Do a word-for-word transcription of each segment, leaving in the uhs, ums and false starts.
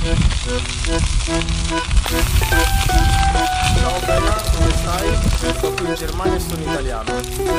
Ciao bella, come stai? Sto qui in Germania e sono italiano.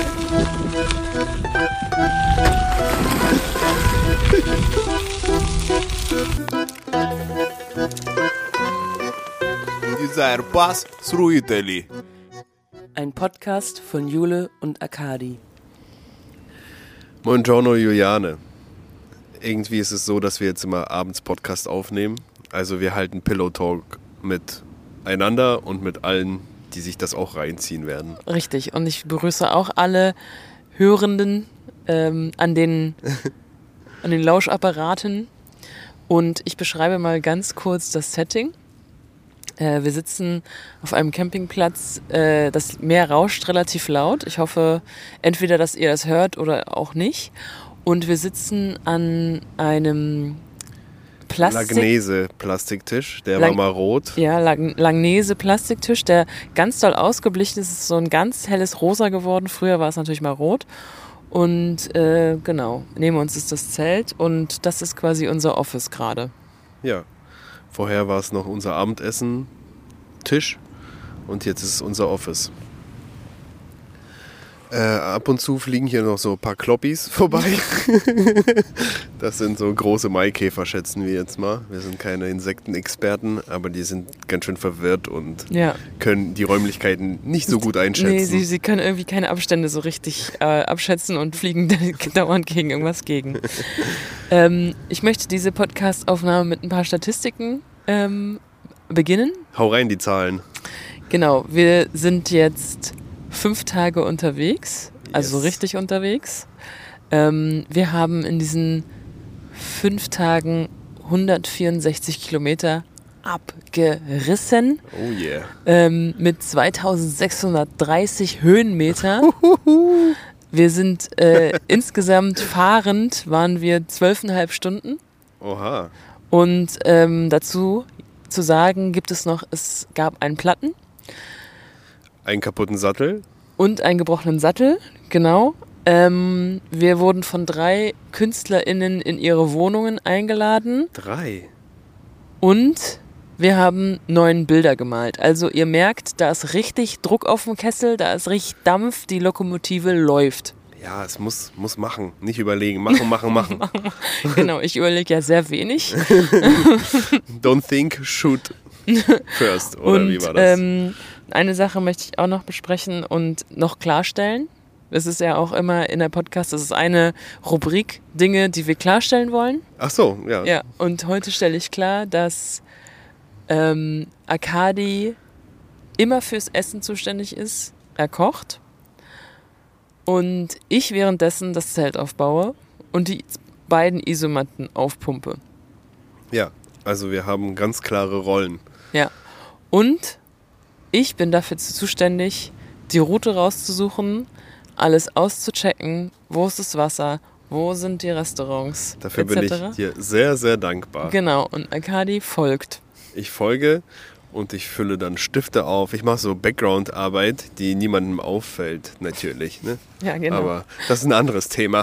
Dieser Pass Sruiteli. Ein Podcast von Jule und Akadi. Buongiorno Juliane. Irgendwie ist es so, dass wir jetzt immer abends Podcast aufnehmen. Also wir halten Pillow Talk miteinander und mit allen, die sich das auch reinziehen werden. Richtig. Und ich begrüße auch alle Hörenden ähm, an den, an den Lauschapparaten. Und ich beschreibe mal ganz kurz das Setting. Äh, wir sitzen auf einem Campingplatz. Äh, das Meer rauscht relativ laut. Ich hoffe, entweder, dass ihr das hört oder auch nicht. Und wir sitzen an einem Plastik... Langnese-Plastiktisch, der Lang- war mal rot. Ja, Lang- Langnese-Plastiktisch, der ganz doll ausgeblichen ist. Es ist so ein ganz helles Rosa geworden. Früher war es natürlich mal rot. Und äh, genau, neben uns ist das Zelt und das ist quasi unser Office gerade. Ja, vorher war es noch unser Abendessen-Tisch und jetzt ist es unser Office. Äh, ab und zu fliegen hier noch so ein paar Kloppis vorbei. Das sind so große Maikäfer, schätzen wir jetzt mal. Wir sind keine Insektenexperten, aber die sind ganz schön verwirrt und Ja. können die Räumlichkeiten nicht so gut einschätzen. Nee, sie, sie können irgendwie keine Abstände so richtig äh, abschätzen und fliegen dauernd gegen irgendwas gegen. ähm, ich möchte diese Podcast-Aufnahme mit ein paar Statistiken ähm, beginnen. Hau rein, die Zahlen. Genau, wir sind jetzt fünf Tage unterwegs, also Yes. richtig unterwegs. Ähm, wir haben in diesen fünf Tagen hundertvierundsechzig Kilometer abgerissen Oh yeah. ähm, mit zweitausendsechshundertdreißig Höhenmeter. Wir sind äh, insgesamt fahrend waren wir zwölfeinhalb Stunden. Oha. Und ähm, dazu zu sagen gibt es noch, es gab einen Platten. Einen kaputten Sattel. Und einen gebrochenen Sattel, genau. Ähm, wir wurden von drei KünstlerInnen in ihre Wohnungen eingeladen Drei. und wir haben neun Bilder gemalt. Also ihr merkt, da ist richtig Druck auf dem Kessel, da ist richtig Dampf, die Lokomotive läuft. Ja, es muss, muss machen. Nicht überlegen. Machen, machen, machen. Genau, ich überlege ja sehr wenig. Don't think, shoot first. Oder Und wie war das? ähm, eine Sache möchte ich auch noch besprechen und noch klarstellen. Das ist ja auch immer in der Podcast, das ist eine Rubrik, Dinge, die wir klarstellen wollen. Ach so, ja. Ja, und heute stelle ich klar, dass ähm, Akadi immer fürs Essen zuständig ist. Er kocht. Und ich währenddessen das Zelt aufbaue und die beiden Isomatten aufpumpe. Ja, also wir haben ganz klare Rollen. Ja. Und ich bin dafür zuständig, die Route rauszusuchen, alles auszuchecken, wo ist das Wasser, wo sind die Restaurants, Dafür et cetera. bin ich dir sehr, sehr dankbar. Genau, und Akadi folgt. Ich folge und ich fülle dann Stifte auf. Ich mache so Background-Arbeit, die niemandem auffällt, natürlich. Ne? Ja, genau. Aber das ist ein anderes Thema.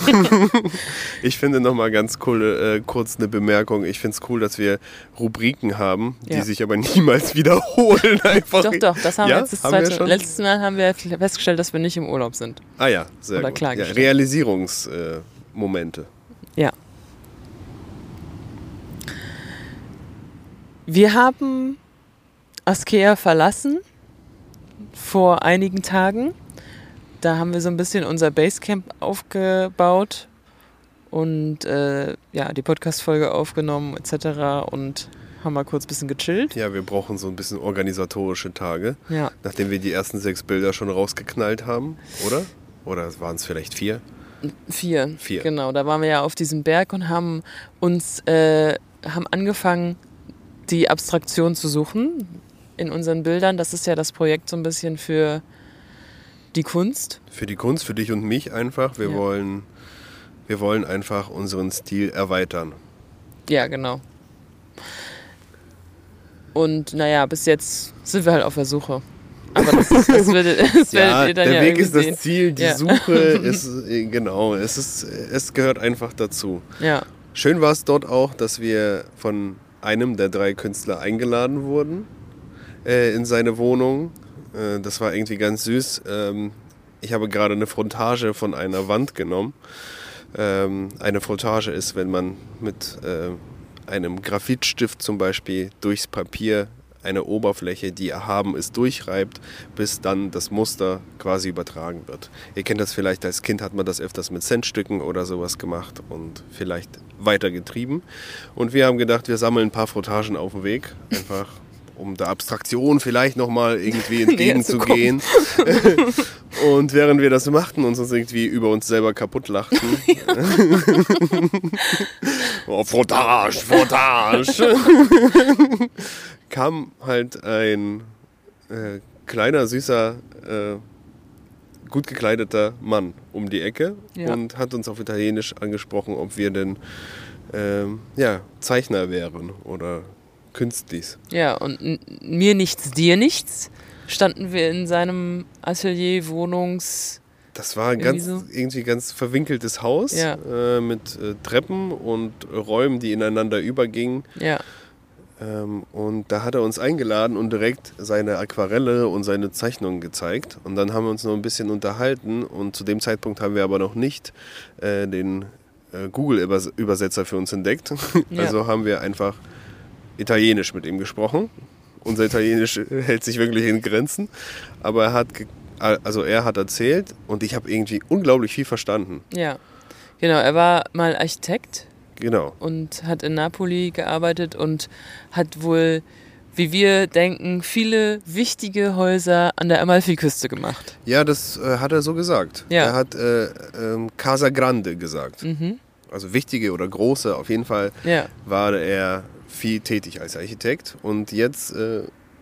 Ich finde nochmal ganz cool, äh, kurz eine Bemerkung. Ich finde es cool, dass wir Rubriken haben, die Ja. sich aber niemals wiederholen. Einfach. Doch, doch, das haben Ja? wir jetzt das Haben wir zweite. schon? Letztes Mal haben wir festgestellt, dass wir nicht im Urlaub sind. Ah ja, sehr Oder gut. Ja, klargestellt. Realisierungsmomente. Ja. Wir haben Askea verlassen vor einigen Tagen. Da haben wir so ein bisschen unser Basecamp aufgebaut und äh, ja, die Podcast-Folge aufgenommen et cetera und haben mal kurz ein bisschen gechillt. Ja, wir brauchen so ein bisschen organisatorische Tage, Ja. nachdem wir die ersten sechs Bilder schon rausgeknallt haben, oder? Oder waren es vielleicht vier? Vier. Vier. Genau, da waren wir ja auf diesem Berg und haben uns äh, haben angefangen, die Abstraktion zu suchen in unseren Bildern. Das ist ja das Projekt so ein bisschen für die Kunst. Für die Kunst, für dich und mich einfach. Wir Ja. wollen, wir wollen einfach unseren Stil erweitern. Ja, genau. Und naja, bis jetzt sind wir halt auf der Suche. Aber das, das, werdet, das Ja, werdet ihr dann der ja Weg irgendwie ist das sehen. Ziel, die Ja. Suche ist, äh, genau, es, ist, es gehört einfach dazu. Ja, Schön war es dort auch, dass wir von einem der drei Künstler eingeladen wurden äh, in seine Wohnung. Äh, das war irgendwie ganz süß. Ähm, ich habe gerade eine Frontage von einer Wand genommen. Ähm, eine Frontage ist, wenn man mit äh, einem Graphitstift zum Beispiel durchs Papier eine Oberfläche, die erhaben ist, durchreibt, bis dann das Muster quasi übertragen wird. Ihr kennt das vielleicht, als Kind hat man das öfters mit Centstücken oder sowas gemacht und vielleicht weitergetrieben. Und wir haben gedacht, wir sammeln ein paar Frottagen auf dem Weg, einfach um der Abstraktion vielleicht nochmal irgendwie entgegenzugehen. Und während wir das machten und uns irgendwie über uns selber kaputt lachten. Oh, Frottage, Frottage. Kam halt ein äh, kleiner, süßer, äh, gut gekleideter Mann um die Ecke Ja. und hat uns auf Italienisch angesprochen, ob wir denn ähm, ja, Zeichner wären oder Künstlis. Ja, und n- mir nichts, dir nichts, standen wir in seinem Atelier, Wohnungs... Das war ein Irgendwie ganz, so. irgendwie ganz verwinkeltes Haus Ja. äh, mit äh, Treppen und Räumen, die ineinander übergingen. Ja, Ähm, und da hat er uns eingeladen und direkt seine Aquarelle und seine Zeichnungen gezeigt. Und dann haben wir uns noch ein bisschen unterhalten. Und zu dem Zeitpunkt haben wir aber noch nicht äh, den äh, Google-Übersetzer für uns entdeckt. Ja. Also haben wir einfach Italienisch mit ihm gesprochen. Unser Italienisch hält sich wirklich in Grenzen. Aber er hat, ge- also er hat erzählt und ich habe irgendwie unglaublich viel verstanden. ja. Genau, er war mal Architekt Genau. und hat in Napoli gearbeitet und hat wohl, wie wir denken, viele wichtige Häuser an der Amalfiküste gemacht. Ja, das äh, hat er so gesagt. Ja. Er hat äh, ähm, Casa Grande gesagt. Mhm. Also wichtige oder große. Auf jeden Fall Ja, war er viel tätig als Architekt. Und jetzt, äh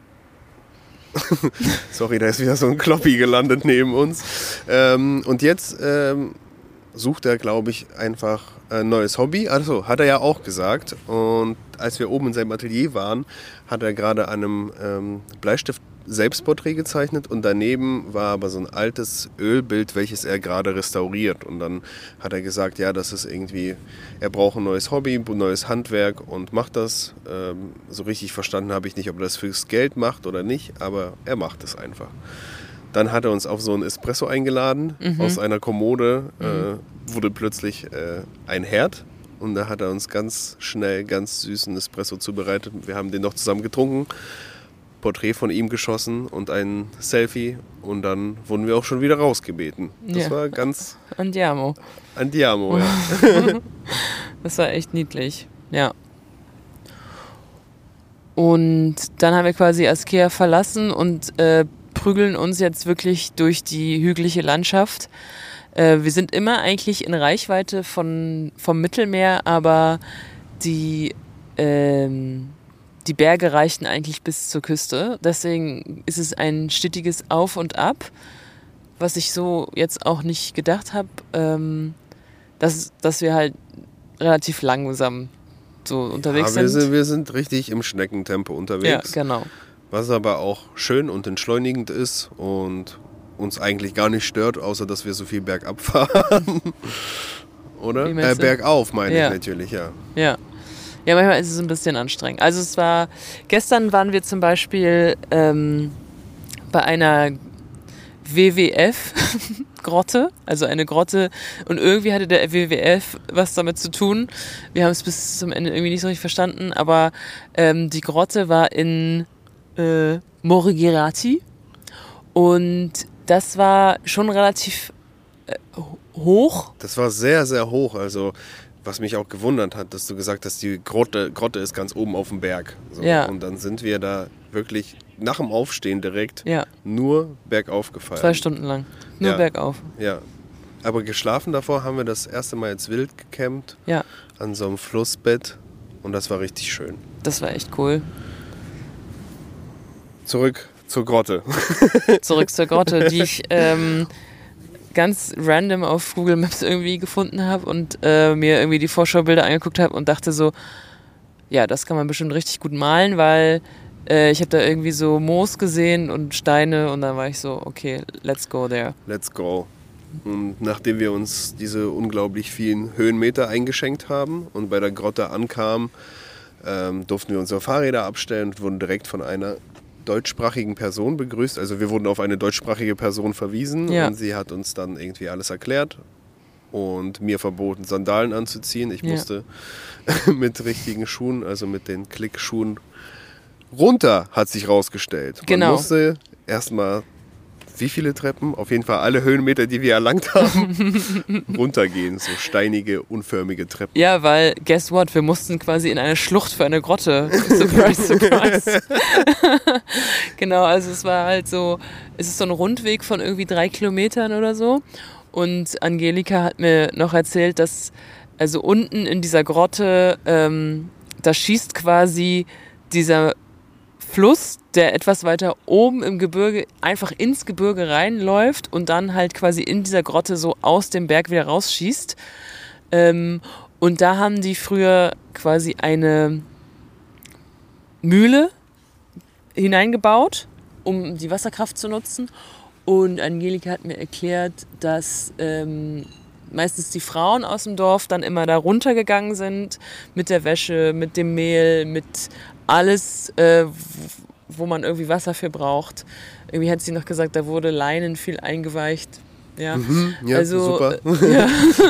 sorry, da ist wieder so ein Kloppi gelandet neben uns. Ähm, und jetzt ähm, sucht er, glaube ich, einfach ein neues Hobby. Also hat er ja auch gesagt. Und als wir oben in seinem Atelier waren, hat er gerade an einem ähm, Bleistift Selbstporträt gezeichnet und daneben war aber so ein altes Ölbild, welches er gerade restauriert. Und dann hat er gesagt, ja, das ist irgendwie, er braucht ein neues Hobby, ein neues Handwerk und macht das. Ähm, so richtig verstanden habe ich nicht, ob er das fürs Geld macht oder nicht, aber er macht es einfach. Dann hat er uns auf so einen Espresso eingeladen. Mhm. Aus einer Kommode äh, wurde plötzlich äh, ein Herd. Und da hat er uns ganz schnell, ganz süßen Espresso zubereitet. Wir haben den noch zusammen getrunken. Porträt von ihm geschossen und ein Selfie und dann wurden wir auch schon wieder rausgebeten. Das Ja. war ganz Andiamo. andiamo, ja. Das war echt niedlich, ja. Und dann haben wir quasi Askea verlassen und äh, prügeln uns jetzt wirklich durch die hügelige Landschaft. Äh, wir sind immer eigentlich in Reichweite von, vom Mittelmeer, aber die, ähm, die Berge reichen eigentlich bis zur Küste. Deswegen ist es ein stetiges Auf und Ab, was ich so jetzt auch nicht gedacht habe, ähm, dass, dass wir halt relativ langsam so unterwegs Ja, wir, sind. sind. Wir sind richtig im Schneckentempo Ja, unterwegs, genau. was aber auch schön und entschleunigend ist und uns eigentlich gar nicht stört, außer dass wir so viel bergab fahren. Oder? Wie meinst Äh, du? bergauf meine Ja. ich natürlich, ja. Ja. Ja, manchmal ist es ein bisschen anstrengend. Also es war, gestern waren wir zum Beispiel ähm, bei einer W W F-Grotte, also eine Grotte, und irgendwie hatte der W W F was damit zu tun. Wir haben es bis zum Ende irgendwie nicht so richtig verstanden, aber ähm, die Grotte war in äh, Morigherati und das war schon relativ äh, hoch. Das war sehr, sehr hoch. Also, was mich auch gewundert hat, dass du gesagt hast, die Grotte, Grotte ist ganz oben auf dem Berg. So. Ja. Und dann sind wir da wirklich nach dem Aufstehen direkt Ja, nur bergauf gefallen. zwei Stunden lang. Nur Ja. bergauf. Ja. Aber geschlafen davor haben wir das erste Mal jetzt wild gecampt Ja, an so einem Flussbett. Und das war richtig schön. das war echt cool. Zurück zur Grotte. Zurück zur Grotte, die ich ähm, ganz random auf Google Maps irgendwie gefunden habe und äh, mir irgendwie die Vorschaubilder angeguckt habe und dachte so, ja, das kann man bestimmt richtig gut malen, weil äh, ich habe da irgendwie so Moos gesehen und Steine und dann war ich so, okay, let's go there. Let's go. Und nachdem wir uns diese unglaublich vielen Höhenmeter eingeschenkt haben und bei der Grotte ankamen, ähm, durften wir unsere Fahrräder abstellen und wurden direkt von einer deutschsprachigen Person begrüßt. Also wir wurden auf eine deutschsprachige Person verwiesen Ja. und sie hat uns dann irgendwie alles erklärt und mir verboten, Sandalen anzuziehen. Ich Ja. musste mit richtigen Schuhen, also mit den Klickschuhen runter, hat sich rausgestellt. Genau. Man musste erstmal, wie viele Treppen? Auf jeden Fall alle Höhenmeter, die wir erlangt haben, runtergehen. So steinige, unförmige Treppen. Ja, weil, guess what, wir mussten quasi in eine Schlucht für eine Grotte. Surprise, surprise. Genau, also es war halt so, es ist so ein Rundweg von irgendwie drei Kilometern oder so. Und Angelika hat mir noch erzählt, dass also unten in dieser Grotte, ähm, da schießt quasi dieser Fluss, der etwas weiter oben im Gebirge einfach ins Gebirge reinläuft und dann halt quasi in dieser Grotte so aus dem Berg wieder rausschießt. Ähm, und da haben die früher quasi eine Mühle hineingebaut, um die Wasserkraft zu nutzen. Und Angelika hat mir erklärt, dass ähm, meistens die Frauen aus dem Dorf dann immer da runtergegangen sind mit der Wäsche, mit dem Mehl, mit alles, äh, wo man irgendwie Wasser für braucht. Irgendwie hat sie noch gesagt, da wurde Leinen viel eingeweicht. Ja, Mhm, ja, also, super. äh, ja.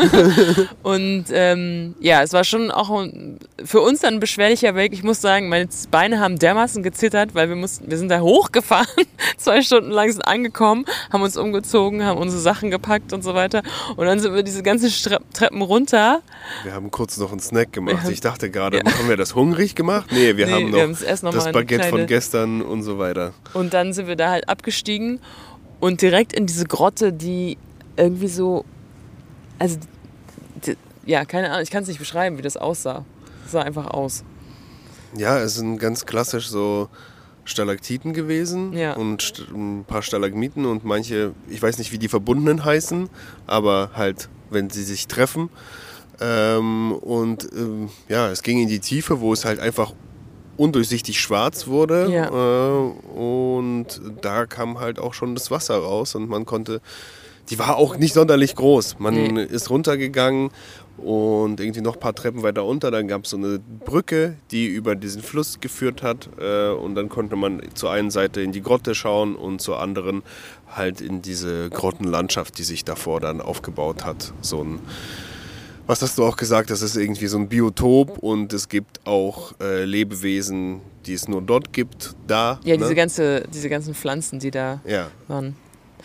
Und ähm, ja, es war schon auch ein, für uns dann ein beschwerlicher Weg. Ich muss sagen, meine Beine haben dermaßen gezittert, weil wir mussten, wir sind da hochgefahren, zwei Stunden lang sind angekommen, haben uns umgezogen, haben unsere Sachen gepackt und so weiter. Und dann sind wir diese ganzen Stre- Treppen runter. Wir haben kurz noch einen Snack gemacht. Wir haben- Ich dachte gerade, Ja. haben wir das hungrig gemacht? Nee, wir Nee, haben wir noch haben's erst noch das mal eine Baguette kleine- von gestern und so weiter. Und dann sind wir da halt abgestiegen und direkt in diese Grotte, die irgendwie so, also, die, ja, keine Ahnung, ich kann es nicht beschreiben, wie das aussah. Es sah einfach aus. Ja, es sind ganz klassisch so Stalaktiten gewesen Ja. und st- ein paar Stalagmiten und manche, ich weiß nicht, wie die verbundenen heißen, aber halt, wenn sie sich treffen. Ähm, und ähm, ja, es ging in die Tiefe, wo es halt einfach undurchsichtig schwarz wurde. Ja. Äh, und da kam halt auch schon das Wasser raus und man konnte, die war auch nicht sonderlich groß. Man Nee. ist runtergegangen und irgendwie noch ein paar Treppen weiter unter, dann gab es so eine Brücke, die über diesen Fluss geführt hat äh, und dann konnte man zur einen Seite in die Grotte schauen und zur anderen halt in diese Grottenlandschaft, die sich davor dann aufgebaut hat. So ein, was hast du auch gesagt, das ist irgendwie so ein Biotop und es gibt auch äh, Lebewesen, die es nur dort gibt, da. Ja, ne? diese, ganze, diese ganzen Pflanzen, die da Ja. waren.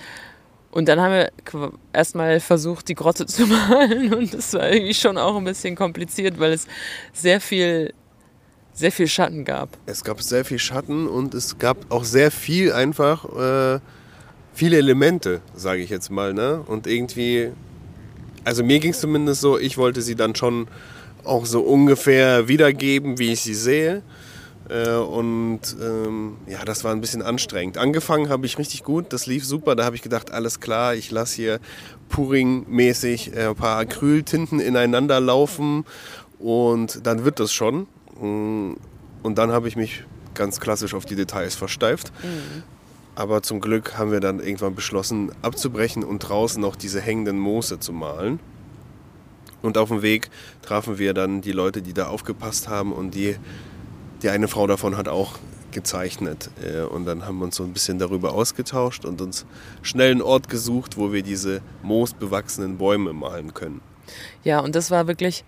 Und dann haben wir qu- erstmal versucht, die Grotte zu malen und das war irgendwie schon auch ein bisschen kompliziert, weil es sehr viel, sehr viel Schatten gab. Es gab sehr viel Schatten und es gab auch sehr viel einfach, äh, viele Elemente, sage ich jetzt mal. Ne? Und irgendwie, also mir ging es zumindest so, ich wollte sie dann schon auch so ungefähr wiedergeben, wie ich sie sehe. Äh, und ähm, ja, das war ein bisschen anstrengend. Angefangen habe ich richtig gut, das lief super. Da habe ich gedacht, alles klar, ich lasse hier Puring-mäßig äh, ein paar Acryltinten ineinander laufen und dann wird das schon. Und dann habe ich mich ganz klassisch auf die Details versteift. Mhm. Aber zum Glück haben wir dann irgendwann beschlossen, abzubrechen und draußen noch diese hängenden Moose zu malen. Und auf dem Weg trafen wir dann die Leute, die da aufgepasst haben und die, die eine Frau davon hat auch gezeichnet. Und dann haben wir uns so ein bisschen darüber ausgetauscht und uns schnell einen Ort gesucht, wo wir diese moosbewachsenen Bäume malen können. Ja, und das war wirklich,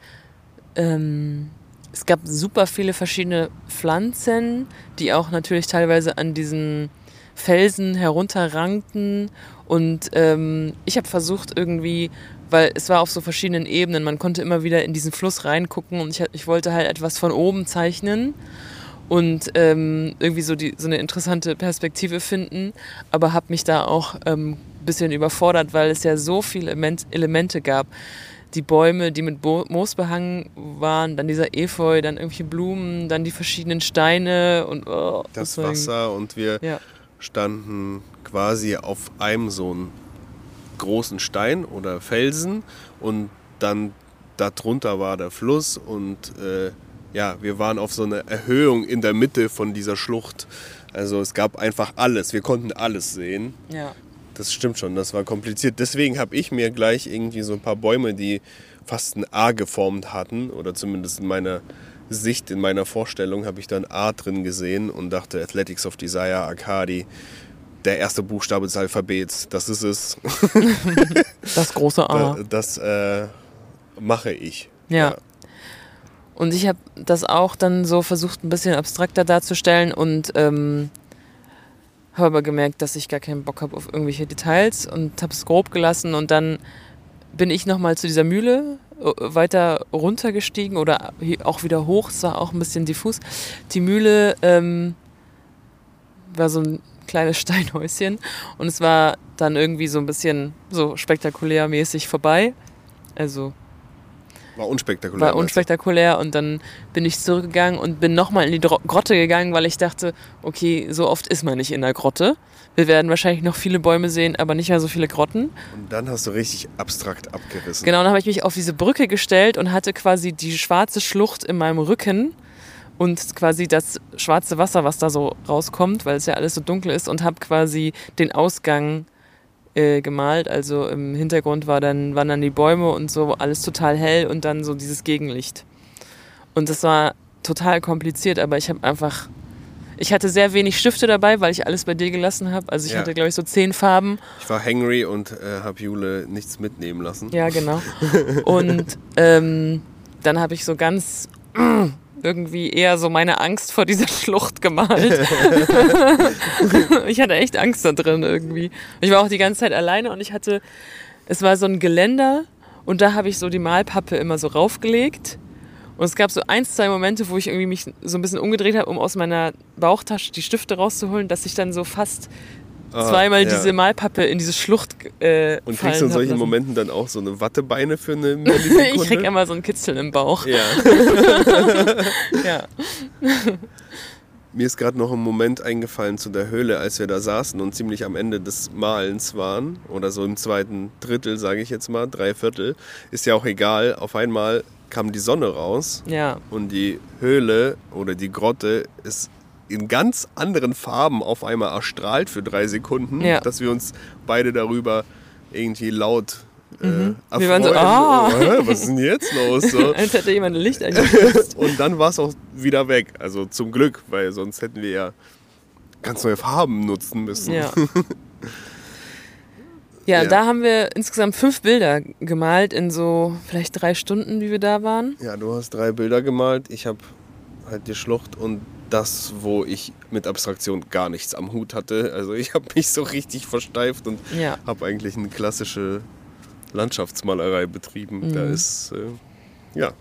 ähm, es gab super viele verschiedene Pflanzen, die auch natürlich teilweise an diesen Felsen herunterrankten. Und ähm, ich habe versucht irgendwie, weil es war auf so verschiedenen Ebenen, man konnte immer wieder in diesen Fluss reingucken und ich, ich wollte halt etwas von oben zeichnen und ähm, irgendwie so, die, so eine interessante Perspektive finden, aber habe mich da auch ein ähm, bisschen überfordert, weil es ja so viele Element- Elemente gab. Die Bäume, die mit Bo- Moos behangen waren, dann dieser Efeu, dann irgendwelche Blumen, dann die verschiedenen Steine und oh, Das war- Wasser und wir Ja. standen quasi auf einem so einen großen Stein oder Felsen und dann darunter war der Fluss und äh, ja, wir waren auf so einer Erhöhung in der Mitte von dieser Schlucht. Also es gab einfach alles, wir konnten alles sehen. Ja. Das stimmt schon, das war kompliziert. Deswegen habe ich mir gleich irgendwie so ein paar Bäume, die fast ein A geformt hatten oder zumindest in meiner Sicht, in meiner Vorstellung, habe ich dann A drin gesehen und dachte, Athletics of Desire, Arcadi, der erste Buchstabe des Alphabets, das ist es. Das große A. Das, das äh, mache ich. Ja. ja. Und ich habe das auch dann so versucht, ein bisschen abstrakter darzustellen und ähm, habe aber gemerkt, dass ich gar keinen Bock habe auf irgendwelche Details und habe es grob gelassen und dann bin ich nochmal zu dieser Mühle weiter runtergestiegen oder auch wieder hoch, es war auch ein bisschen diffus. Die Mühle ähm, war so ein kleines Steinhäuschen und es war dann irgendwie so ein bisschen so spektakulärmäßig vorbei. Also war unspektakulär. War unspektakulär und dann bin ich zurückgegangen und bin nochmal in die Grotte gegangen, weil ich dachte, okay, so oft ist man nicht in der Grotte. Wir werden wahrscheinlich noch viele Bäume sehen, aber nicht mehr so viele Grotten. Und dann hast du richtig abstrakt abgerissen. Genau, dann habe ich mich auf diese Brücke gestellt und hatte quasi die schwarze Schlucht in meinem Rücken und quasi das schwarze Wasser, was da so rauskommt, weil es ja alles so dunkel ist und habe quasi den Ausgang äh, gemalt. Also im Hintergrund war dann, waren dann die Bäume und so, alles total hell und dann so dieses Gegenlicht. Und das war total kompliziert, aber ich habe einfach... Ich hatte sehr wenig Stifte dabei, weil ich alles bei dir gelassen habe. Also ich ja. hatte, glaube ich, so zehn Farben. Ich war hangry und äh, habe Jule nichts mitnehmen lassen. Ja, genau. Und ähm, dann habe ich so ganz irgendwie eher so meine Angst vor dieser Schlucht gemalt. Ich hatte echt Angst da drin irgendwie. Ich war auch die ganze Zeit alleine und ich hatte, es war so ein Geländer und da habe ich so die Malpappe immer so raufgelegt. Und es gab so ein, zwei Momente, wo ich irgendwie mich so ein bisschen umgedreht habe, um aus meiner Bauchtasche die Stifte rauszuholen, dass ich dann so fast ah, zweimal ja. diese Malpappe in diese Schlucht äh, Und kriegst du in solchen lassen. Momenten dann auch so eine Wattebeine für eine Millisekunde? Ich krieg immer so ein Kitzeln im Bauch. Ja. ja. Mir ist gerade noch ein Moment eingefallen zu der Höhle, als wir da saßen und ziemlich am Ende des Malens waren. Oder so im zweiten Drittel, sage ich jetzt mal, drei Viertel. Ist ja auch egal, auf einmal kam die Sonne raus ja. und die Höhle oder die Grotte ist in ganz anderen Farben auf einmal erstrahlt für drei Sekunden, ja. dass wir uns beide darüber irgendwie laut äh, mhm. erfreuen. Wir waren so, ah. Oh, was ist denn jetzt los? So. Als hätte jemand ein Licht eingeschaltet. Und dann war es auch wieder weg. Also zum Glück, weil sonst hätten wir ja ganz neue Farben nutzen müssen. Ja. Ja, ja, da haben wir insgesamt fünf Bilder gemalt in so vielleicht drei Stunden, wie wir da waren. Ja, du hast drei Bilder gemalt. Ich habe halt die Schlucht und das, wo ich mit Abstraktion gar nichts am Hut hatte. Also ich habe mich so richtig versteift und ja. habe eigentlich eine klassische Landschaftsmalerei betrieben. Mhm. Da ist, äh, ja.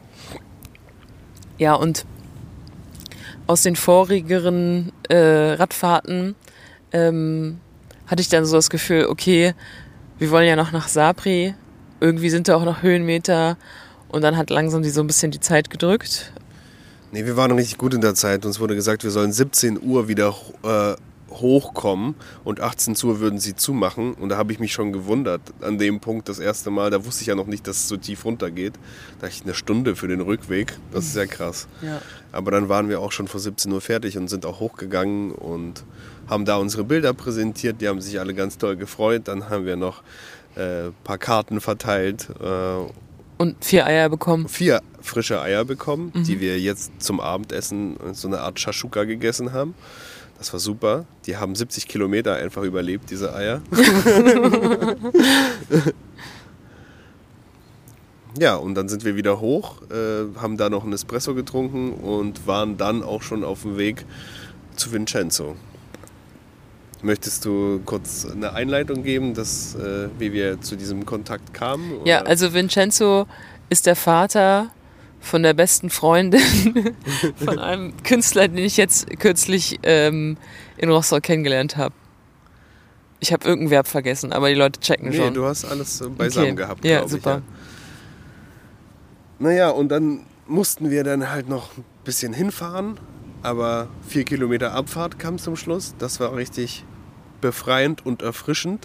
Ja, und aus den vorigeren äh, Radfahrten ähm, hatte ich dann so das Gefühl, okay, wir wollen ja noch nach Sapri, irgendwie sind da auch noch Höhenmeter und dann hat langsam die so ein bisschen die Zeit gedrückt. Nee, wir waren richtig gut in der Zeit. Uns wurde gesagt, wir sollen siebzehn Uhr wieder äh, hochkommen und achtzehn Uhr würden sie zumachen. Und da habe ich mich schon gewundert an dem Punkt das erste Mal. Da wusste ich ja noch nicht, dass es so tief runtergeht. Da dachte ich, eine Stunde für den Rückweg, das ist ja krass. Ja. Aber dann waren wir auch schon vor siebzehn Uhr fertig und sind auch hochgegangen und haben da unsere Bilder präsentiert. Die haben sich alle ganz toll gefreut. Dann haben wir noch ein äh, paar Karten verteilt. Äh, und vier Eier bekommen. Vier frische Eier bekommen, mhm. die wir jetzt zum Abendessen so eine Art Shashuka gegessen haben. Das war super. Die haben siebzig Kilometer einfach überlebt, diese Eier. Ja, und dann sind wir wieder hoch, äh, haben da noch einen Espresso getrunken und waren dann auch schon auf dem Weg zu Vincenzo. Möchtest du kurz eine Einleitung geben, dass, äh, wie wir zu diesem Kontakt kamen? Oder? Ja, also Vincenzo ist der Vater von der besten Freundin von einem Künstler, den ich jetzt kürzlich ähm, in Rostock kennengelernt habe. Ich habe irgendein Verb vergessen, aber die Leute checken nee, schon. Nee, du hast alles beisammen okay. gehabt, ja, glaube ich. super. Ja, naja, und dann mussten wir dann halt noch ein bisschen hinfahren, aber vier Kilometer Abfahrt kam zum Schluss. Das war richtig befreiend und erfrischend.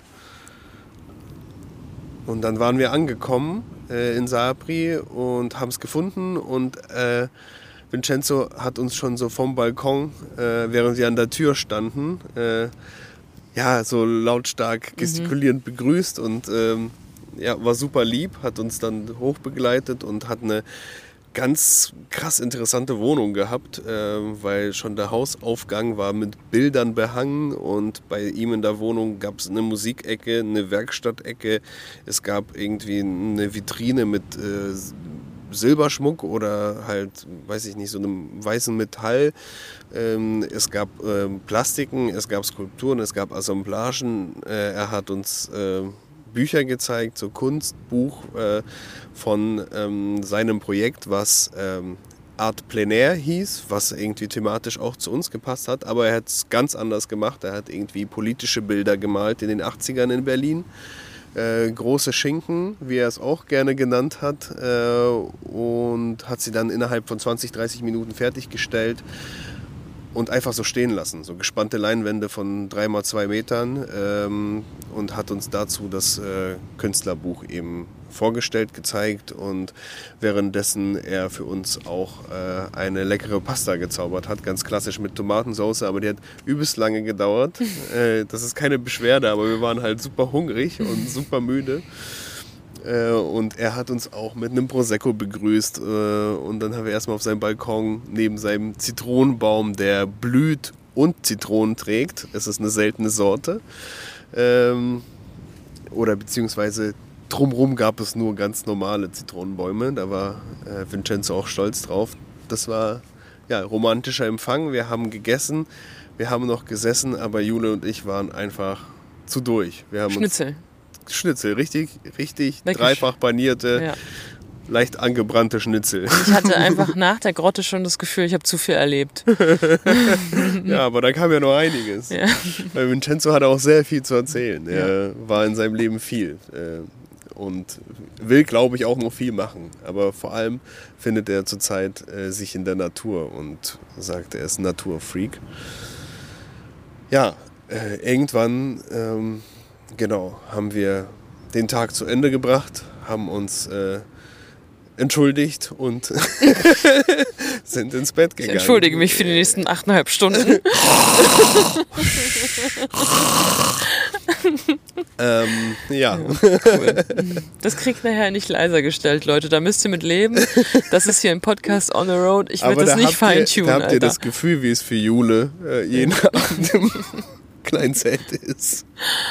Und dann waren wir angekommen äh, in Sapri und haben es gefunden und äh, Vincenzo hat uns schon so vom Balkon, äh, während wir an der Tür standen, äh, ja, so lautstark gestikulierend mhm. begrüßt und ähm, ja, war super lieb, hat uns dann hochbegleitet und hat eine ganz krass interessante Wohnung gehabt, äh, weil schon der Hausaufgang war mit Bildern behangen und bei ihm in der Wohnung gab es eine Musikecke, eine Werkstattecke, es gab irgendwie eine Vitrine mit äh, Silberschmuck oder halt, weiß ich nicht, so einem weißen Metall. Ähm, es gab äh, Plastiken, es gab Skulpturen, es gab Assemblagen. Äh, er hat uns äh, Bücher gezeigt, so Kunstbuch äh, von ähm, seinem Projekt, was ähm, Art Plein Air hieß, was irgendwie thematisch auch zu uns gepasst hat. Aber er hat es ganz anders gemacht. Er hat irgendwie politische Bilder gemalt in den achtzigern in Berlin. Äh, große Schinken, wie er es auch gerne genannt hat, äh, und hat sie dann innerhalb von zwanzig, dreißig Minuten fertiggestellt und einfach so stehen lassen. So gespannte Leinwände von drei mal zwei Metern, ähm, und hat uns dazu das äh, Künstlerbuch eben vorgestellt, gezeigt und währenddessen er für uns auch äh, eine leckere Pasta gezaubert hat, ganz klassisch mit Tomatensauce, aber die hat übelst lange gedauert. äh, das ist keine Beschwerde, aber wir waren halt super hungrig und super müde. Äh, und er hat uns auch mit einem Prosecco begrüßt, äh, und dann haben wir erstmal auf seinem Balkon neben seinem Zitronenbaum, der blüht und Zitronen trägt. Es ist eine seltene Sorte. Ähm, oder beziehungsweise drumherum gab es nur ganz normale Zitronenbäume. Da war äh, Vincenzo auch stolz drauf. Das war ja romantischer Empfang. Wir haben gegessen, wir haben noch gesessen, aber Jule und ich waren einfach zu durch. Wir haben Schnitzel. Uns Schnitzel, richtig, richtig Lecker. dreifach panierte, Ja. leicht angebrannte Schnitzel. Ich hatte einfach nach der Grotte schon das Gefühl, ich habe zu viel erlebt. Ja, aber da kam ja noch einiges. Ja. Weil Vincenzo hatte auch sehr viel zu erzählen. Er war in seinem Leben viel. Äh, Und will, glaube ich, auch noch viel machen. Aber vor allem findet er zurzeit äh, sich in der Natur und sagt, er ist ein Naturfreak. Ja, äh, irgendwann, ähm, genau, haben wir den Tag zu Ende gebracht, haben uns äh, entschuldigt und sind ins Bett Ich gegangen. entschuldige mich für die nächsten achteinhalb Stunden. Ähm, ja. Cool. Das kriegt nachher nicht leiser gestellt, Leute. Da müsst ihr mit leben. Das ist hier ein Podcast on the road. Ich werde das da nicht habt ihr, feintunen, da habt ihr Alter. das Gefühl, wie es für Jule äh, jeden Abend im kleinen Zelt ist.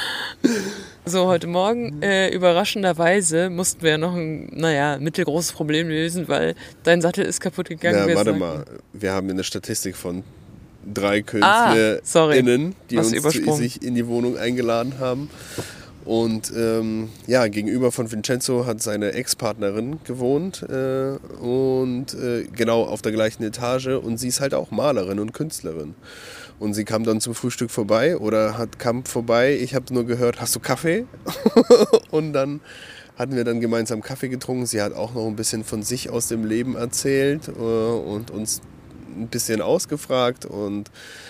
So, heute Morgen, äh, überraschenderweise, mussten wir ja noch ein, naja, mittelgroßes Problem lösen, weil dein Sattel ist kaputt gegangen. Ja, wir warte sagten. mal. Wir haben eine Statistik von drei Ah, sorry. KünstlerInnen, die Hast uns du übersprungen. sich in die Wohnung eingeladen haben. Und ähm, ja, gegenüber von Vincenzo hat seine Ex-Partnerin gewohnt, äh, und äh, genau auf der gleichen Etage, und sie ist halt auch Malerin und Künstlerin. Und sie kam dann zum Frühstück vorbei oder hat kam vorbei. Ich habe nur gehört, hast du Kaffee? Und dann hatten wir dann gemeinsam Kaffee getrunken. Sie hat auch noch ein bisschen von sich aus dem Leben erzählt, äh, und uns ein bisschen ausgefragt. Und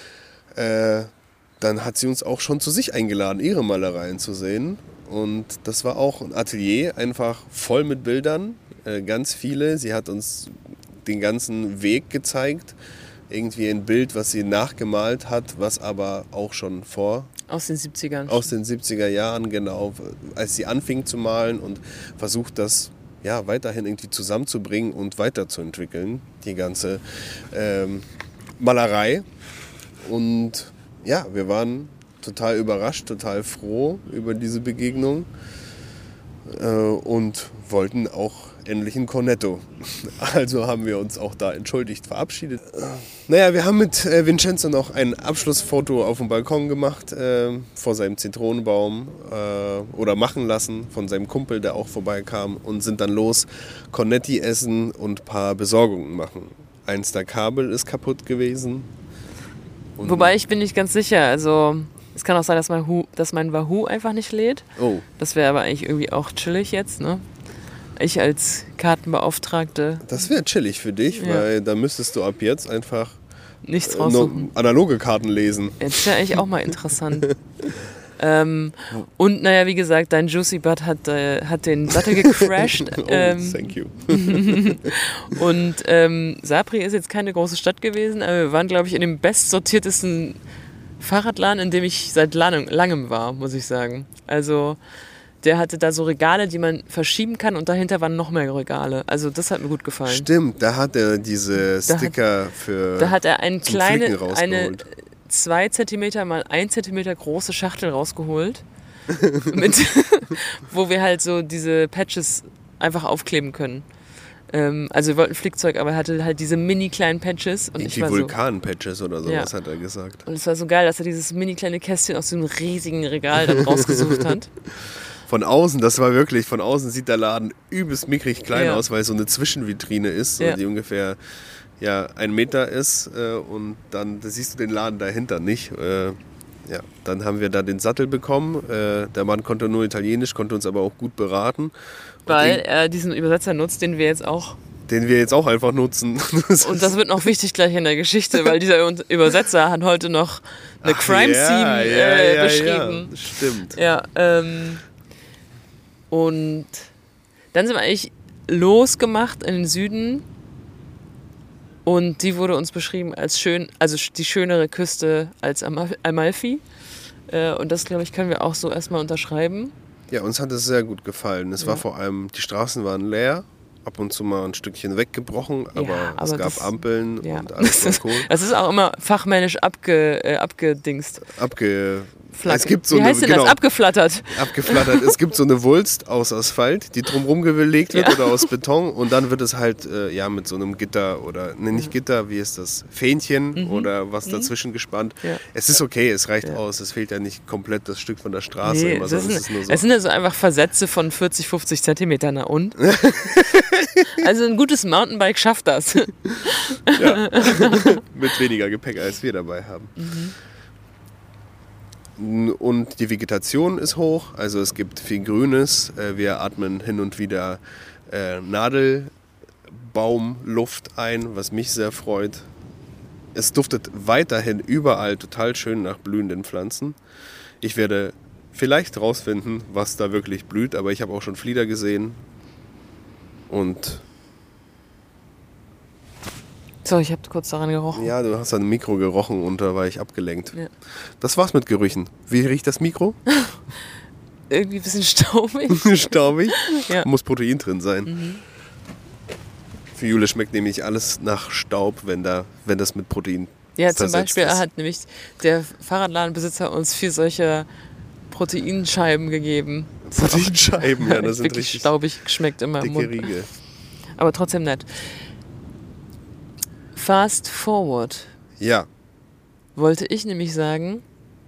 äh, dann hat sie uns auch schon zu sich eingeladen, ihre Malereien zu sehen. Und das war auch ein Atelier, einfach voll mit Bildern, äh, ganz viele. Sie hat uns den ganzen Weg gezeigt. Irgendwie ein Bild, was sie nachgemalt hat, was aber auch schon vor Aus den siebzigern. aus den siebziger Jahren, genau, als sie anfing zu malen, und versucht das ja weiterhin irgendwie zusammenzubringen und weiterzuentwickeln, die ganze ähm, Malerei. Und ja, wir waren total überrascht, total froh über diese Begegnung, äh, und wollten auch endlich ein Cornetto. Also haben wir uns auch da entschuldigt, verabschiedet. Naja, wir haben mit äh, Vincenzo noch ein Abschlussfoto auf dem Balkon gemacht, äh, vor seinem Zitronenbaum, äh, oder machen lassen von seinem Kumpel, der auch vorbeikam, und sind dann los, Cornetti essen und ein paar Besorgungen machen. Eins der Kabel ist kaputt gewesen. Und Wobei, ich bin nicht ganz sicher. Also, es kann auch sein, dass mein, Hu, dass mein Wahoo einfach nicht lädt. Oh, Das wäre aber eigentlich irgendwie auch chillig jetzt, ne? Ich als Kartenbeauftragte das wäre chillig für dich, Ja. weil da müsstest du ab jetzt einfach nichts äh, raussuchen. nur analoge Karten lesen. Jetzt wäre eigentlich auch mal interessant. ähm, und naja, wie gesagt, dein Juicy Butt hat, äh, hat den Sattel gecrashed. Oh, ähm, thank you. und ähm, Sapri ist jetzt keine große Stadt gewesen, aber wir waren, glaube ich, in dem bestsortiertesten Fahrradladen, in dem ich seit lang, langem war, muss ich sagen. Also der hatte da so Regale, die man verschieben kann und dahinter waren noch mehr Regale. Also das hat mir gut gefallen. Stimmt, da hat er diese Da hat- Sticker für Da hat er eine zum kleine, Flicken eine rausgeholt. zwei Zentimeter mal ein Zentimeter große Schachtel rausgeholt, mit, wo wir halt so diese Patches einfach aufkleben können. Ähm, also wir wollten ein Flickzeug, aber er hatte halt diese mini kleinen Patches und ich die war so, Vulkan-Patches oder sowas, Ja. hat er gesagt. und es war so geil, dass er dieses mini kleine Kästchen aus dem riesigen Regal dann rausgesucht hat. Von außen, das war wirklich, von außen sieht der Laden übelst mickrig klein Ja. aus, weil es so eine Zwischenvitrine ist, so, Ja. die ungefähr ja, ein Meter ist äh, und dann da siehst du den Laden dahinter nicht. Äh, ja, dann haben wir da den Sattel bekommen. Äh, der Mann konnte nur Italienisch, konnte uns aber auch gut beraten. Und Weil den, er diesen Übersetzer nutzt, den wir jetzt auch. den wir jetzt auch einfach nutzen. Und das wird noch wichtig gleich in der Geschichte, weil dieser Übersetzer hat heute noch eine Ach, Crime ja, Scene ja, äh, ja, beschrieben. Ja, stimmt. Ja, ähm, und dann sind wir eigentlich losgemacht in den Süden und die wurde uns beschrieben als schön, also die schönere Küste als Amal- Amalfi. Äh, und das, glaube ich, können wir auch so erstmal unterschreiben. Ja, uns hat es sehr gut gefallen. Es war Ja. vor allem, die Straßen waren leer, ab und zu mal ein Stückchen weggebrochen, aber, Ja, es aber gab das- Ampeln Ja. und alles war cool. Das ist auch immer fachmännisch abge, äh, abgedingst. Abge... Flagge. Es gibt so Wie eine, heißt denn genau, das? Abgeflattert. abgeflattert. Es gibt so eine Wulst aus Asphalt, die drumherum gelegt wird Ja. oder aus Beton und dann wird es halt äh, ja, mit so einem Gitter oder, ne, nicht Gitter, wie ist das? Fähnchen oder was dazwischen gespannt. Ja. Es ist okay, es reicht Ja. aus. Es fehlt ja nicht komplett das Stück von der Straße. Nee, immer es, so. ist Es ein, ist nur so. es sind ja so einfach Versätze von vierzig, fünfzig Zentimeter, na und? Also ein gutes Mountainbike schafft das. Mit weniger Gepäck, als wir dabei haben. Und die Vegetation ist hoch, also es gibt viel Grünes. Äh, Wir atmen hin und wieder äh, Nadelbaumluft ein, was mich sehr freut. Es duftet weiterhin überall total schön nach blühenden Pflanzen. Ich werde vielleicht rausfinden, was da wirklich blüht, aber ich habe auch schon Flieder gesehen. Und So, ich habe kurz daran gerochen. ja, du hast ein Mikro gerochen und da war ich abgelenkt. Ja. Das war's mit Gerüchen. Wie riecht das Mikro? Irgendwie ein bisschen staubig. Staubig. Ja. Muss Protein drin sein. Für Jule schmeckt nämlich alles nach Staub, wenn, da, wenn das mit Protein Ja, zum versetzt Beispiel ist. hat nämlich der Fahrradladenbesitzer uns vier solche Proteinscheiben gegeben. Proteinscheiben, ja, das Hat sind wirklich richtig staubig geschmeckt immer im dicke Mund. Riegel. Aber trotzdem nett. Fast forward Ja, wollte ich nämlich sagen,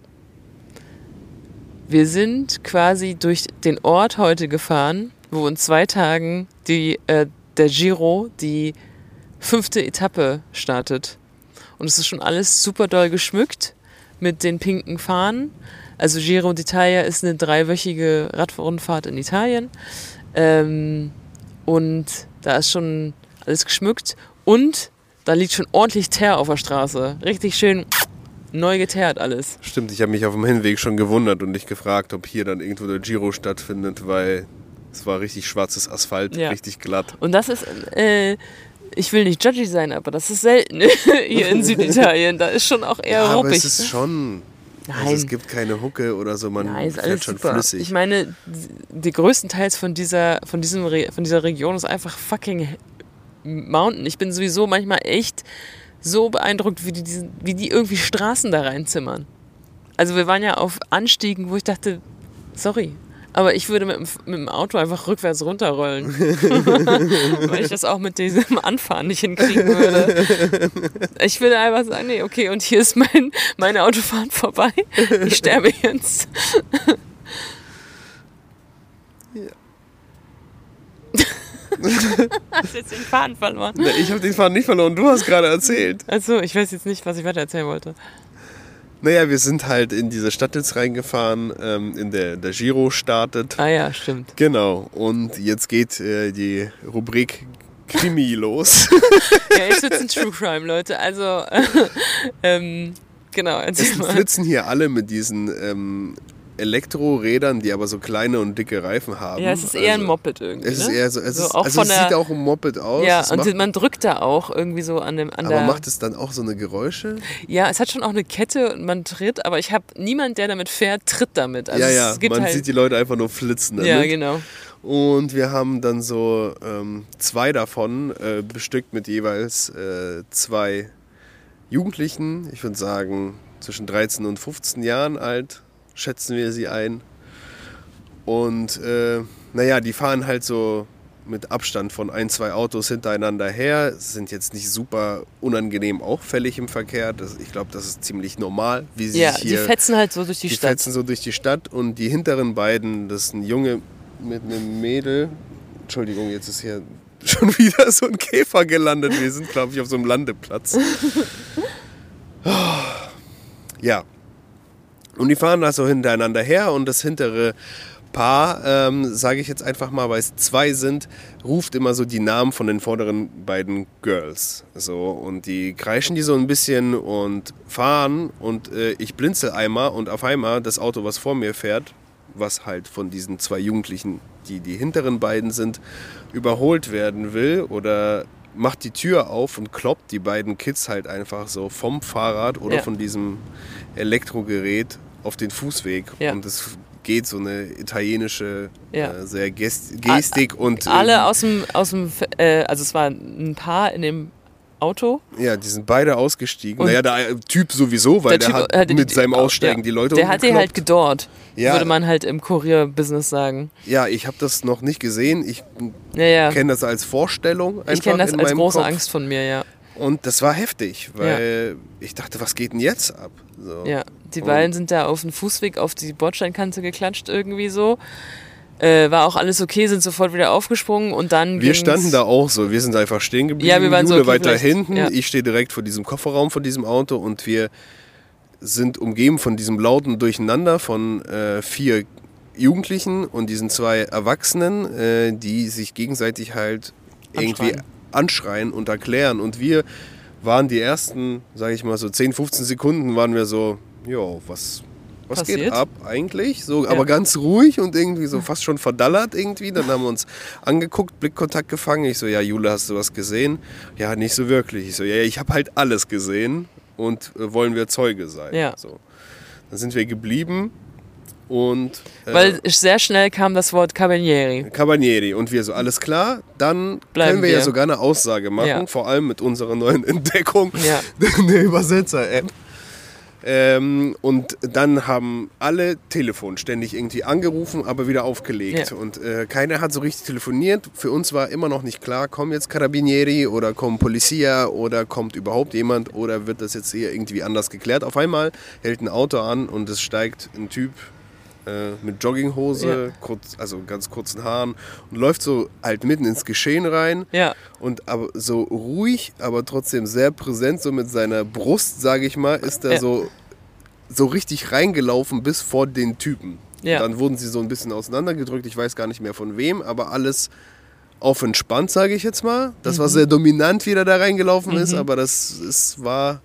wir sind quasi durch den Ort heute gefahren, wo in zwei Tagen die, äh, der Giro, die fünfte Etappe startet. Und es ist schon alles super doll geschmückt mit den pinken Fahnen. Also Giro d'Italia ist eine dreiwöchige Radrundfahrt in Italien. Ähm, und da ist schon alles geschmückt. Und da liegt schon ordentlich Teer auf der Straße. Richtig schön neu geteert alles. stimmt. Ich habe mich auf dem Hinweg schon gewundert und dich gefragt, ob hier dann irgendwo der Giro stattfindet, weil es war richtig schwarzes Asphalt, Ja. richtig glatt. Und das ist, äh, ich will nicht judgy sein, aber das ist selten hier in Süditalien. Da ist schon auch eher Ja, aber ruppig. es ist schon... Also Nein. es gibt keine Hucke oder so, man Nein, ist fährt alles schon super. flüssig. Ich meine, die größtenteils von dieser, von, diesem Re von dieser Region ist einfach fucking Mountain. Ich bin sowieso manchmal echt so beeindruckt, wie die, diesen, wie die irgendwie Straßen da reinzimmern. Also wir waren ja auf Anstiegen, wo ich dachte, sorry, aber ich würde mit dem, mit dem Auto einfach rückwärts runterrollen. Weil ich das auch mit diesem Anfahren nicht hinkriegen würde. Ich würde einfach sagen, nee, okay, und hier ist mein, meine Autofahrt vorbei. Ich sterbe jetzt. Hast du jetzt den Faden verloren? Nee, ich habe den Faden nicht verloren, du hast gerade erzählt. Also, ich weiß jetzt nicht, was ich weiter erzählen wollte. Naja, wir sind halt in diese Stadt jetzt reingefahren, ähm, in der der Giro startet. Ah ja, stimmt. Genau, und jetzt geht äh, die Rubrik Krimi los. Ja, jetzt wird's ein True Crime, Leute. Also, ähm, genau, erzähl Es mal. flitzen hier alle mit diesen ähm, Elektrorädern, die aber so kleine und dicke Reifen haben. Ja, es ist eher also, ein Moped irgendwie. Es ist ne? eher so, es, so ist, auch also von es der, sieht auch ein Moped aus. Ja, es und macht, man drückt da auch irgendwie so an dem an aber der, macht es dann auch so eine Geräusche? Ja, es hat schon auch eine Kette und man tritt, aber ich habe niemand, der damit fährt, tritt damit. Also ja, ja, es gibt man halt, sieht die Leute einfach nur flitzen damit. Ja, genau. Und wir haben dann so ähm, zwei davon, äh, bestückt mit jeweils äh, zwei Jugendlichen, ich würde sagen zwischen dreizehn und fünfzehn Jahren alt, schätzen wir sie ein. Und äh, naja, die fahren halt so mit Abstand von ein, zwei Autos hintereinander her, sind jetzt nicht super unangenehm auffällig im Verkehr. Das, ich glaube, das ist ziemlich normal, wie sie Ja, sich hier... die fetzen halt so durch die, die Stadt. fetzen so durch die Stadt und die hinteren beiden, das ist ein Junge mit einem Mädel. Entschuldigung, jetzt ist hier schon wieder so ein Käfer gelandet. Wir sind, glaube ich, auf so einem Landeplatz. Ja. Und die fahren da so hintereinander her und das hintere Paar, ähm, sage ich jetzt einfach mal, weil es zwei sind, ruft immer so die Namen von den vorderen beiden Girls. So, und die kreischen die so ein bisschen und fahren und äh, ich blinzel einmal und auf einmal das Auto, was vor mir fährt, was halt von diesen zwei Jugendlichen, die die hinteren beiden sind, überholt werden will oder macht die Tür auf und kloppt die beiden Kids halt einfach so vom Fahrrad oder Ja. von diesem Elektrogerät auf den Fußweg. Ja. Und es geht so eine italienische Ja. äh, sehr Gest- Gestik und äh, Alle aus dem, aus dem äh, also es war ein Paar in dem Auto. ja, die sind beide ausgestiegen. Und naja, der Typ sowieso, weil der, Typ hat hatte mit die- seinem Aussteigen ja, die Leute Der hat die halt umgekloppt. gedort, Ja. würde man halt im Kurier-Business sagen. Ja, ich habe das noch nicht gesehen. Ich Ja, ja. kenne das als Vorstellung einfach Ich kenne das in als meinem große Kopf. Angst von mir, ja. Und das war heftig, weil ich dachte, was geht denn jetzt ab? So. Ja, die Und- beiden sind da auf den Fußweg auf die Bordsteinkante geklatscht irgendwie so. Äh, war auch alles okay, sind sofort wieder aufgesprungen und dann Wir ging's- standen da auch so, wir sind einfach stehen geblieben. Ja, wir waren so, Jule okay, weiter vielleicht- hinten, ja. ich stehe direkt vor diesem Kofferraum von diesem Auto und wir sind umgeben von diesem lauten Durcheinander von äh, vier Jugendlichen und diesen zwei Erwachsenen, äh, die sich gegenseitig halt irgendwie Anschreien. anschreien und erklären. Und wir waren die ersten, sage ich mal so zehn, fünfzehn Sekunden, waren wir so, jo, was, was geht Passiert? ab eigentlich? So, Ja. aber ganz ruhig und irgendwie so fast schon verdallert irgendwie. Dann haben wir uns angeguckt, Blickkontakt gefangen. Ich so, ja, Jule, hast du was gesehen? Ja, nicht so wirklich. Ich so, ja, ich habe halt alles gesehen und äh, wollen wir Zeuge sein. Ja. So. Dann sind wir geblieben und äh, Weil sehr schnell kam das Wort Cabanieri. Cabanieri und wir so, alles klar, dann Bleiben können wir, wir. ja sogar eine Aussage machen, Ja. vor allem mit unserer neuen Entdeckung Ja. der Übersetzer-App. Ähm, und dann haben alle Telefon ständig irgendwie angerufen, aber wieder aufgelegt. Ja. Und äh, keiner hat so richtig telefoniert. Für uns war immer noch nicht klar, kommen jetzt Carabinieri oder kommt Polizia oder kommt überhaupt jemand oder wird das jetzt hier irgendwie anders geklärt. Auf einmal hält ein Auto an und es steigt ein Typ äh, mit Jogginghose, Ja. kurz, also ganz kurzen Haaren und läuft so halt mitten ins Geschehen rein. Ja, Und aber so ruhig, aber trotzdem sehr präsent, so mit seiner Brust, sage ich mal, ist er Ja. so, so richtig reingelaufen bis vor den Typen. Ja. Dann wurden sie so ein bisschen auseinandergedrückt, ich weiß gar nicht mehr von wem, aber alles auf entspannt, sage ich jetzt mal. Das Mhm. war sehr dominant, wie er da reingelaufen ist, aber das es war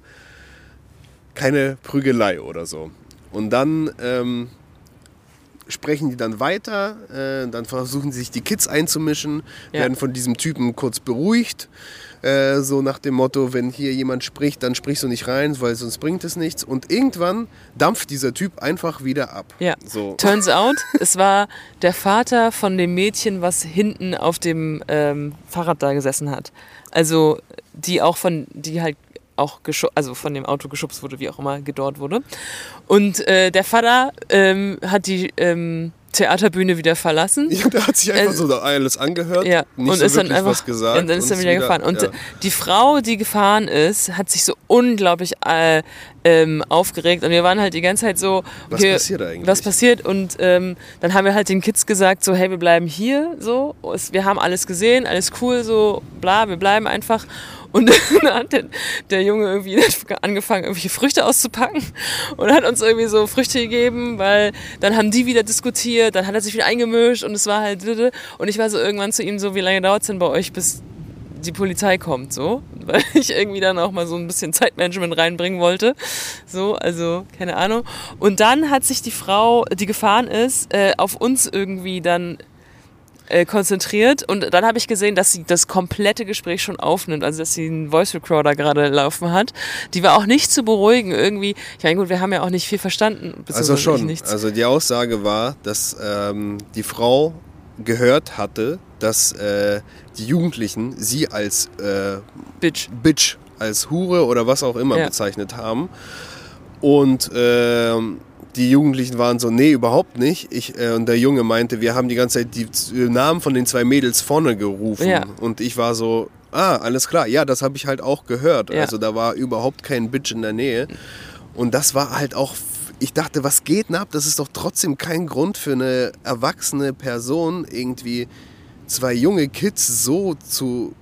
keine Prügelei oder so. Und dann ähm, sprechen die dann weiter, äh, dann versuchen sich die Kids einzumischen, Ja. werden von diesem Typen kurz beruhigt, äh, so nach dem Motto, wenn hier jemand spricht, dann sprichst du nicht rein, weil sonst bringt es nichts. Und irgendwann dampft dieser Typ einfach wieder ab. ja. So. Turns out, es war der Vater von dem Mädchen, was hinten auf dem ähm, Fahrrad da gesessen hat. Also die auch von, die halt auch geschu- also von dem Auto geschubst wurde, wie auch immer gedort wurde. Und äh, der Vater ähm, hat die ähm, Theaterbühne wieder verlassen. Ja, der hat sich einfach Äh, so alles angehört, Ja, nicht und so ist dann wirklich einfach was gesagt. und dann ist er und wieder, gefahren. Und ja. die Frau, die gefahren ist, hat sich so unglaublich äh, ähm, aufgeregt und wir waren halt die ganze Zeit so, Was okay, passiert eigentlich? was passiert? Und ähm, dann haben wir halt den Kids gesagt, so, hey, wir bleiben hier, so, es, wir haben alles gesehen, alles cool, so, bla, wir bleiben einfach. Und dann hat der, der Junge irgendwie angefangen, irgendwelche Früchte auszupacken und hat uns irgendwie so Früchte gegeben, weil dann haben die wieder diskutiert, dann hat er sich wieder eingemischt und es war halt, und ich war so irgendwann zu ihm so, wie lange dauert es denn bei euch, bis die Polizei kommt, so, weil ich irgendwie dann auch mal so ein bisschen Zeitmanagement reinbringen wollte, so, also, keine Ahnung. Und dann hat sich die Frau, die gefahren ist, äh, auf uns irgendwie dann äh, konzentriert und dann habe ich gesehen, dass sie das komplette Gespräch schon aufnimmt, also dass sie einen Voice Recorder gerade laufen hat. Die war auch nicht zu beruhigen irgendwie. Ich meine, gut, wir haben ja auch nicht viel verstanden. Also schon, nichts. also die Aussage war, dass ähm, die Frau gehört hatte, dass äh, die Jugendlichen sie als äh, Bitch. Bitch, als Hure oder was auch immer ja. bezeichnet haben. Und ähm, die Jugendlichen waren so, nee, überhaupt nicht. Ich, äh, und der Junge meinte, wir haben die ganze Zeit die Namen von den zwei Mädels vorne gerufen. Ja. Und ich war so, ah, alles klar, ja, das habe ich halt auch gehört. Ja. Also da war überhaupt kein Bitch in der Nähe. Und das war halt auch, ich dachte, was geht denn ab? Das ist doch trotzdem kein Grund für eine erwachsene Person, irgendwie zwei junge Kids so zu...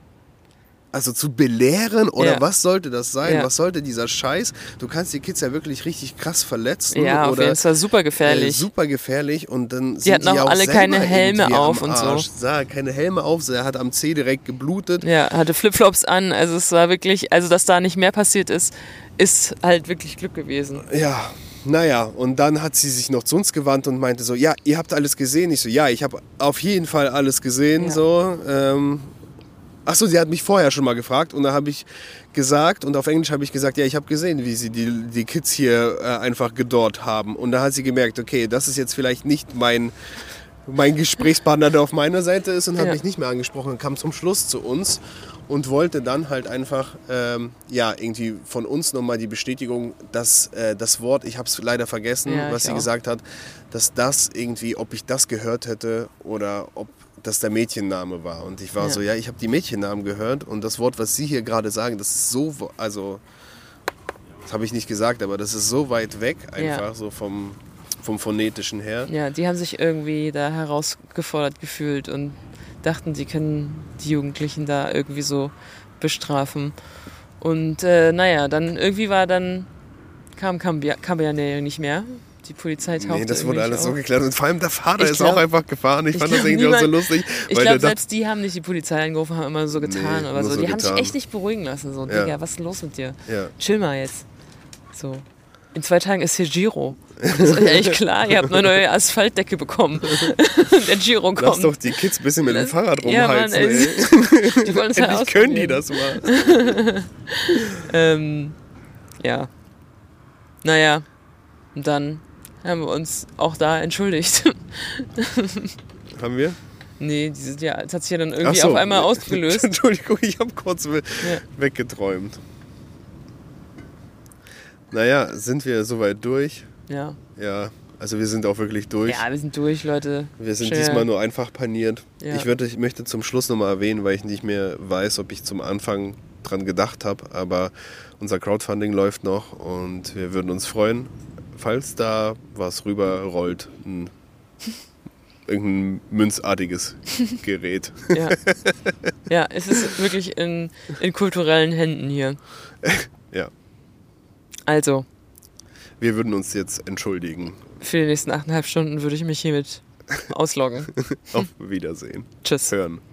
Also zu belehren oder ja. was sollte das sein? Ja. Was sollte dieser Scheiß? Du kannst die Kids ja wirklich richtig krass verletzen. Ja, auf oder, jeden Fall super gefährlich. Äh, super gefährlich und dann die sind hatten die auch auch alle keine Helme irgendwie auf am und Arsch. so. Sah keine Helme auf, er hat am Zeh direkt geblutet. Ja, hatte Flipflops an, also es war wirklich, also dass da nicht mehr passiert ist, ist halt wirklich Glück gewesen. Ja, naja, und dann hat sie sich noch zu uns gewandt und meinte so, ja, ihr habt alles gesehen? Ich so, ja, ich habe auf jeden Fall alles gesehen, Ja. so, ähm, Achso, sie hat mich vorher schon mal gefragt und da habe ich gesagt, und auf Englisch habe ich gesagt, ja, ich habe gesehen, wie sie die, die Kids hier äh, einfach gedort haben. Und da hat sie gemerkt, okay, das ist jetzt vielleicht nicht mein, mein Gesprächspartner, der auf meiner Seite ist und hat ja. mich nicht mehr angesprochen und kam zum Schluss zu uns und wollte dann halt einfach, ähm, ja, irgendwie von uns nochmal die Bestätigung, dass äh, das Wort, ich habe es leider vergessen, Ja, was sie auch. gesagt hat, dass das irgendwie, ob ich das gehört hätte oder ob das der Mädchenname war. Und ich war Ja. so, ja, ich habe die Mädchennamen gehört und das Wort, was Sie hier gerade sagen, das ist so, also, das habe ich nicht gesagt, aber das ist so weit weg einfach, Ja. so vom, vom Phonetischen her. Ja, die haben sich irgendwie da herausgefordert gefühlt und dachten, sie können die Jugendlichen da irgendwie so bestrafen. Und äh, naja, dann irgendwie war dann, kam Kabayane nicht mehr. Die Polizei tauchte Nee, das irgendwie wurde alles nicht so auf. geklärt. Und vor allem der Vater Ich ist glaub- auch einfach gefahren. Ich, ich fand das glaub, irgendwie auch so niemand- lustig. Ich weil glaube, der selbst die haben nicht die Polizei angerufen, haben immer so getan Nee, oder nur so. so Die haben sich getan. echt nicht beruhigen lassen. So, Ja. Digga, was ist denn los mit dir? Ja. Chill mal jetzt. So. In zwei Tagen ist hier Giro. Das ist euch eigentlich klar, ihr habt eine neue Asphaltdecke bekommen. Der Giro kommt. Lass doch die Kids ein bisschen mit dem Das- Fahrrad Ja, Mann, rumheizen. ey. ey. Die wollen es halt Endlich können die ausprobieren. das mal. Ähm, ja. Naja. Und dann haben wir uns auch da entschuldigt. Haben wir? Nee, die sind ja, das hat sich ja dann irgendwie Ach so. auf einmal ausgelöst. Entschuldigung, ich habe kurz we- weggeträumt. Naja, sind wir soweit durch? Ja. Ja, also wir sind auch wirklich durch. Ja, wir sind durch, Leute. Wir sind Schnell. diesmal nur einfach paniert. Ja. Ich, würde, ich möchte zum Schluss nochmal erwähnen, weil ich nicht mehr weiß, ob ich zum Anfang dran gedacht habe, aber unser Crowdfunding läuft noch und wir würden uns freuen, falls da was rüberrollt, ein, irgendein münzartiges Gerät. Ja. Ja, es ist wirklich in, in kulturellen Händen hier. Ja, Also, wir würden uns jetzt entschuldigen. für die nächsten achteinhalb Stunden würde ich mich hiermit ausloggen. Auf Wiedersehen. Tschüss. Hören.